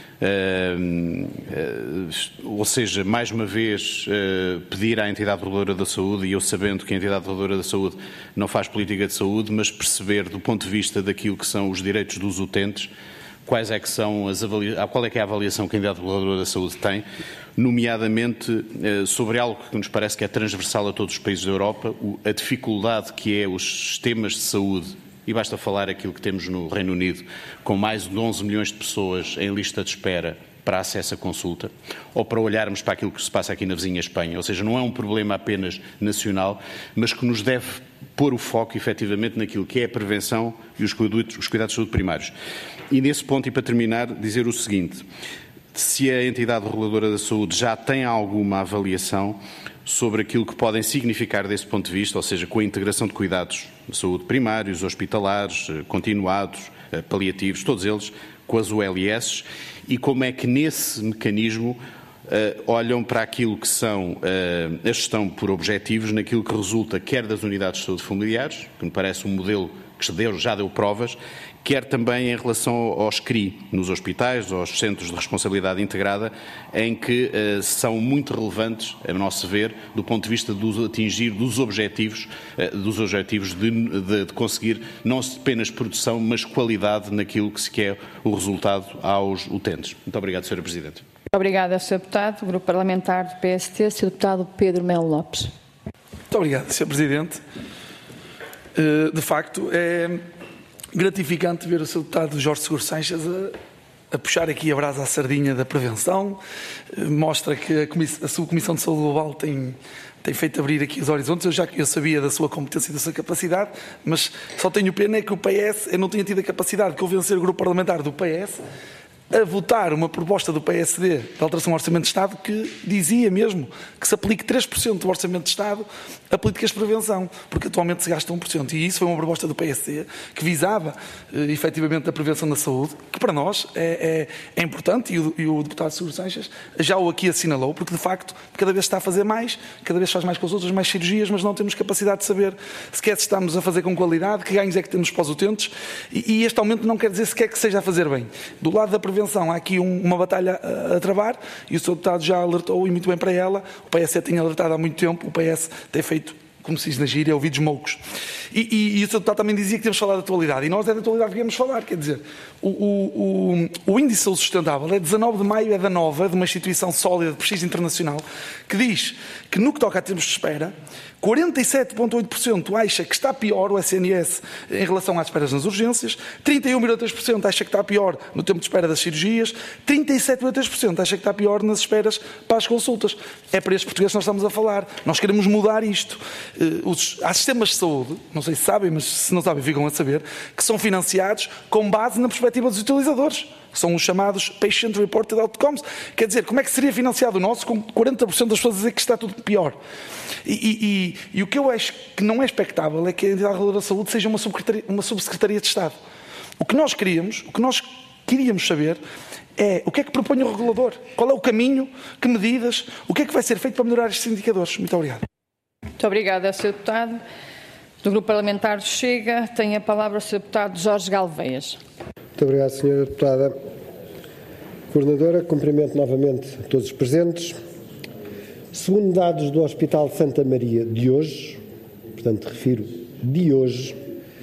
Ou seja, mais uma vez pedir à entidade reguladora da saúde, e eu sabendo que a entidade reguladora da saúde não faz política de saúde, mas perceber do ponto de vista daquilo que são os direitos dos utentes, qual é que é a avaliação que a entidade reguladora da saúde tem, nomeadamente sobre algo que nos parece que é transversal a todos os países da Europa, a dificuldade que é os sistemas de saúde. E basta falar aquilo que temos no Reino Unido, com mais de 11 milhões de pessoas em lista de espera para acesso à consulta, ou para olharmos para aquilo que se passa aqui na vizinha Espanha. Ou seja, não é um problema apenas nacional, mas que nos deve pôr o foco, efetivamente, naquilo que é a prevenção e os cuidados de saúde primários. E nesse ponto, e para terminar, dizer o seguinte: se a entidade reguladora da saúde já tem alguma avaliação sobre aquilo que podem significar desse ponto de vista, ou seja, com a integração de cuidados de saúde primários, hospitalares, continuados, paliativos, todos eles, com as ULS, e como é que nesse mecanismo olham para aquilo que são a gestão por objetivos, naquilo que resulta quer das unidades de saúde familiares, que me parece um modelo que já deu provas, quer também em relação aos CRI, nos hospitais, aos Centros de Responsabilidade Integrada, em que são muito relevantes, a nosso ver, do ponto de vista de atingir dos objetivos de conseguir não apenas produção, mas qualidade naquilo que se quer o resultado aos utentes. Muito obrigado, Sra. Presidente. Muito obrigada, Sr. Deputado. Grupo Parlamentar do PST, Sr. Deputado Pedro Melo Lopes. Muito obrigado, Sr. Presidente. De facto, é gratificante ver o Sr. Deputado Jorge Seguro Sanches a puxar aqui a brasa à sardinha da prevenção. Mostra que a Subcomissão de Saúde Global tem feito abrir aqui os horizontes. Eu sabia da sua competência e da sua capacidade, mas só tenho pena é que o PS, eu não tinha tido a capacidade de convencer o grupo parlamentar do PS a votar uma proposta do PSD de alteração ao Orçamento de Estado que dizia mesmo que se aplique 3% do Orçamento de Estado a políticas de prevenção, porque atualmente se gasta 1%. E isso foi uma proposta do PSD que visava efetivamente a prevenção da saúde, que para nós é importante, e o deputado Seguro Sanches já o aqui assinalou, porque de facto cada vez está a fazer mais, cada vez faz mais consultas, mais cirurgias, mas não temos capacidade de saber sequer se estamos a fazer com qualidade, que ganhos é que temos para os utentes, e este aumento não quer dizer sequer que seja a fazer bem. Do lado da prevenção há aqui uma batalha a travar, e o Sr. Deputado já alertou, e muito bem para ela. O PS tem alertado há muito tempo, o PS tem feito, como se diz na gíria, ouvidos moucos. E o Sr. Deputado também dizia que temos de falar da atualidade, e nós é da atualidade que viemos falar, quer dizer, o Índice de Saúde Sustentável é 19 de maio, é da Nova, de uma instituição sólida de prestígio internacional, que diz que no que toca a tempos de espera, 47,8% acha que está pior o SNS em relação às esperas nas urgências, 31,3% acha que está pior no tempo de espera das cirurgias, 37,3% acha que está pior nas esperas para as consultas. É para estes portugueses que nós estamos a falar. Nós queremos mudar isto. Há sistemas de saúde, não sei se sabem, mas se não sabem ficam a saber, que são financiados com base na perspectiva dos utilizadores. São os chamados Patient Reported Outcomes. Quer dizer, como é que seria financiado o nosso com 40% das pessoas a dizer que está tudo pior? E o que eu acho que não é expectável é que a entidade reguladora da saúde seja uma subsecretaria de Estado. O que nós queríamos saber é o que é que propõe o regulador, qual é o caminho, que medidas, o que é que vai ser feito para melhorar estes indicadores. Muito obrigado. Muito obrigada, Sr. Deputado. Do Grupo Parlamentar do Chega, tem a palavra o Sr. Deputado Jorge Galveias. Muito obrigado, Sra. Deputada. Coordenadora, cumprimento novamente a todos os presentes. Segundo dados do Hospital de Santa Maria de hoje, portanto refiro de hoje,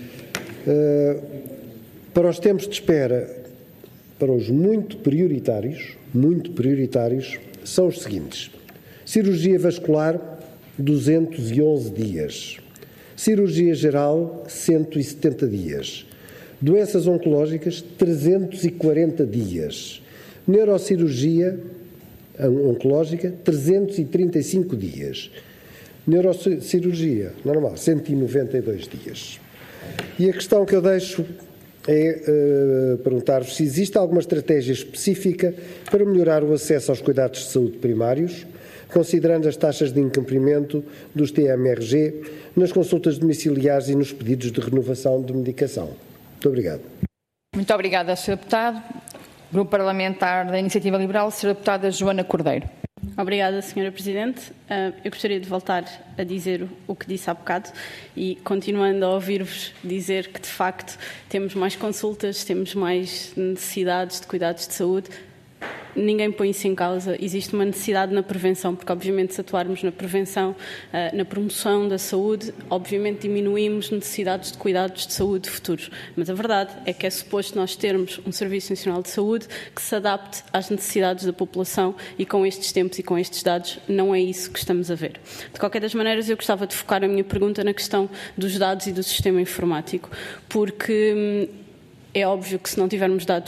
para os tempos de espera, para os muito prioritários, são os seguintes: cirurgia vascular, 211 dias. Cirurgia geral, 170 dias. Doenças oncológicas, 340 dias. Neurocirurgia oncológica, 335 dias. Neurocirurgia normal, 192 dias. E a questão que eu deixo é perguntar-vos se existe alguma estratégia específica para melhorar o acesso aos cuidados de saúde primários, considerando as taxas de incumprimento dos TMRG nas consultas domiciliares e nos pedidos de renovação de medicação. Muito obrigado. Muito obrigada, Sr. Deputado. Grupo Parlamentar da Iniciativa Liberal, Sra. Deputada Joana Cordeiro. Obrigada, Sra. Presidente. Eu gostaria de voltar a dizer o que disse há bocado e, continuando a ouvir-vos dizer que, de facto, temos mais consultas, temos mais necessidades de cuidados de saúde. Ninguém põe isso em causa. Existe uma necessidade na prevenção, porque obviamente se atuarmos na prevenção, na promoção da saúde, obviamente diminuímos necessidades de cuidados de saúde futuros. Mas a verdade é que é suposto nós termos um Serviço Nacional de Saúde que se adapte às necessidades da população, e com estes tempos e com estes dados não é isso que estamos a ver. De qualquer das maneiras, eu gostava de focar a minha pergunta na questão dos dados e do sistema informático, porque é óbvio que se não tivermos dados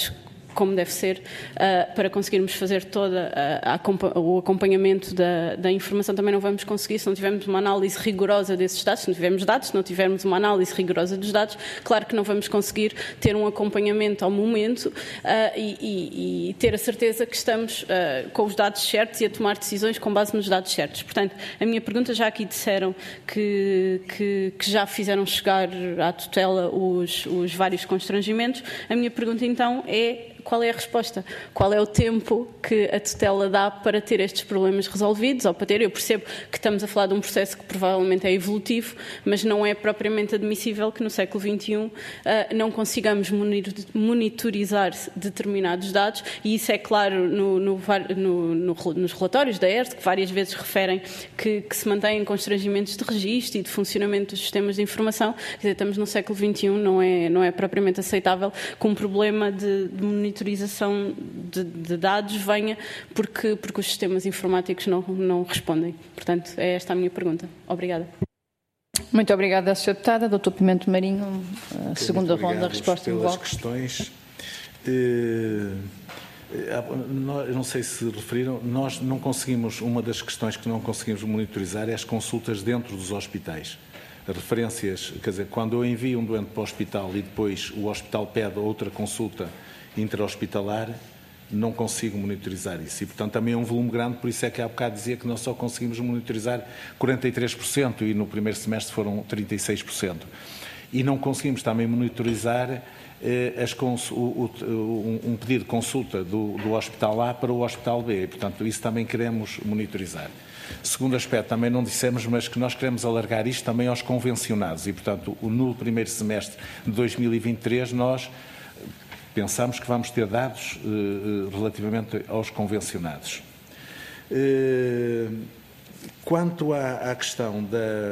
como deve ser, para conseguirmos fazer todo o acompanhamento da informação. Também não vamos conseguir se não tivermos uma análise rigorosa desses dados, se não tivermos dados, se não tivermos uma análise rigorosa dos dados, claro que não vamos conseguir ter um acompanhamento ao momento e ter a certeza que estamos com os dados certos e a tomar decisões com base nos dados certos. Portanto, a minha pergunta, já aqui disseram que já fizeram chegar à tutela os vários constrangimentos. A minha pergunta então é: qual é a resposta? Qual é o tempo que a tutela dá para ter estes problemas resolvidos? Ou para ter, eu percebo que estamos a falar de um processo que provavelmente é evolutivo, mas não é propriamente admissível que no século XXI não consigamos monitorizar determinados dados, e isso é claro nos relatórios da ERST, que várias vezes referem que se mantêm constrangimentos de registro e de funcionamento dos sistemas de informação. Quer dizer, estamos no século XXI, não é propriamente aceitável que um problema de monitorização de dados venha porque os sistemas informáticos não respondem. Portanto, é esta a minha pergunta. Obrigada. Muito obrigada, Sra. Deputada. Dr. Pimenta Marinho, a segunda ronda, a resposta do bloco. Questões. Não sei se referiram, nós não conseguimos, uma das questões que não conseguimos monitorizar é as consultas dentro dos hospitais. Referências, quer dizer, quando eu envio um doente para o hospital e depois o hospital pede outra consulta intra-hospitalar, não consigo monitorizar isso. E, portanto, também é um volume grande, por isso é que há bocado dizia que nós só conseguimos monitorizar 43% e no primeiro semestre foram 36%. E não conseguimos também monitorizar um pedido de consulta do Hospital A para o Hospital B. E, portanto, isso também queremos monitorizar. Segundo aspecto, também não dissemos, mas que nós queremos alargar isto também aos convencionados. E, portanto, no primeiro semestre de 2023, nós pensamos que vamos ter dados relativamente aos convencionados. Quanto à questão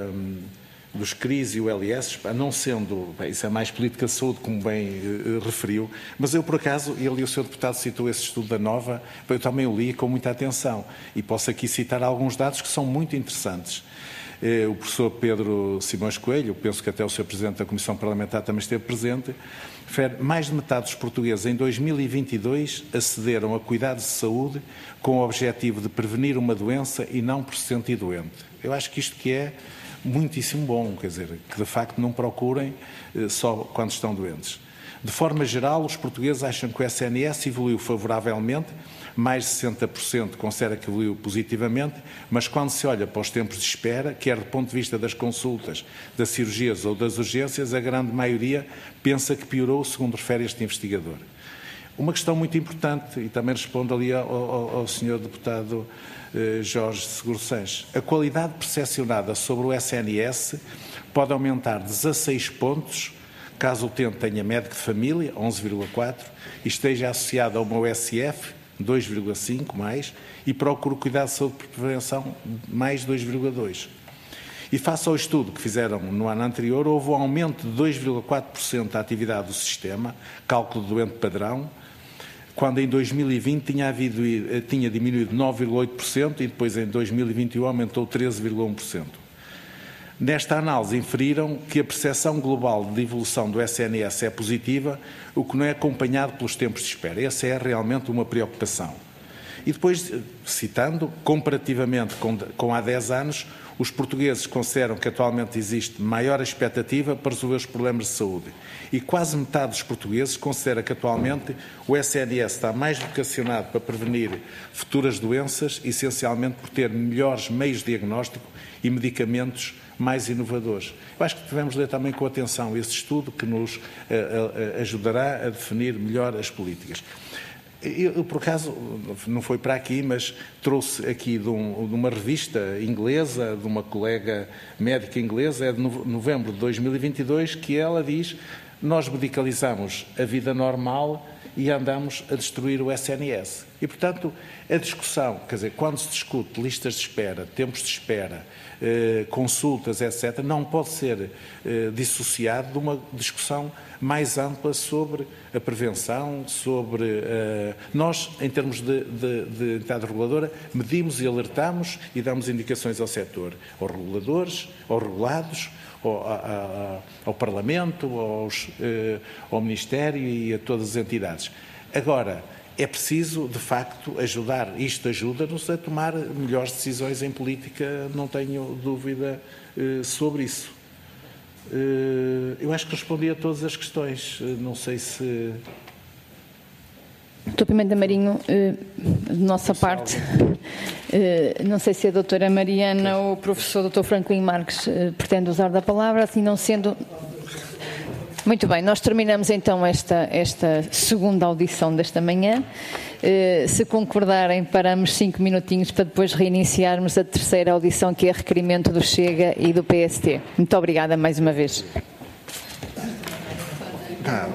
dos CRIs e o LS, não sendo, isso é mais política de saúde, como bem referiu, mas eu, por acaso, e o Sr. Deputado citou esse estudo da Nova, eu também o li com muita atenção e posso aqui citar alguns dados que são muito interessantes. O professor Pedro Simões Coelho, penso que até o Sr. Presidente da Comissão Parlamentar também esteve presente, refere: mais de metade dos portugueses em 2022 acederam a cuidados de saúde com o objetivo de prevenir uma doença e não por se sentir doente. Eu acho que isto que é muitíssimo bom, quer dizer, que de facto não procurem só quando estão doentes. De forma geral, os portugueses acham que o SNS evoluiu favoravelmente, mais de 60% considera que evoluiu positivamente, mas quando se olha para os tempos de espera, quer do ponto de vista das consultas, das cirurgias ou das urgências, a grande maioria pensa que piorou, segundo refere este investigador. Uma questão muito importante, e também respondo ali ao Sr. Deputado Jorge Seguro Sanches: a qualidade percepcionada sobre o SNS pode aumentar 16 pontos caso o utente tenha médico de família, 11,4, e esteja associado a uma USF, 2,5 mais, e procure cuidado de saúde por prevenção, mais 2,2. E face ao estudo que fizeram no ano anterior, houve um aumento de 2,4% da atividade do sistema, cálculo do doente padrão, quando em 2020 tinha diminuído 9,8% e depois em 2021 aumentou 13,1%. Nesta análise inferiram que a percepção global de evolução do SNS é positiva, o que não é acompanhado pelos tempos de espera. Essa é realmente uma preocupação. E depois, citando, comparativamente com há 10 anos, os portugueses consideram que atualmente existe maior expectativa para resolver os problemas de saúde. E quase metade dos portugueses considera que atualmente o SNS está mais vocacionado para prevenir futuras doenças, essencialmente por ter melhores meios de diagnóstico e medicamentos mais inovadores. Eu acho que devemos ler também com atenção esse estudo, que nos ajudará a definir melhor as políticas. Eu, por acaso, não foi para aqui, mas trouxe aqui de uma revista inglesa, de uma colega médica inglesa, é de novembro de 2022, que ela diz: nós medicalizamos a vida normal e andamos a destruir o SNS. E, portanto, a discussão, quer dizer, quando se discute listas de espera, tempos de espera, consultas, etc., não pode ser dissociado de uma discussão mais ampla sobre a prevenção, sobre... Nós, em termos de entidade reguladora, medimos e alertamos e damos indicações ao setor, aos reguladores, aos regulados, ao Parlamento, ao Ministério e a todas as entidades. Agora, é preciso, de facto, ajudar. Isto ajuda-nos a tomar melhores decisões em política, não tenho dúvida sobre isso. Eu acho que respondi a todas as questões. Não sei se... Dr. Pimenta Marinho, de nossa parte, não sei se a doutora Mariana ou o professor Dr. Franklin Marques pretende usar da palavra, assim não sendo... Muito bem, nós terminamos então esta segunda audição desta manhã. Se concordarem, paramos 5 minutinhos para depois reiniciarmos a terceira audição, que é requerimento do Chega e do PST. Muito obrigada mais uma vez.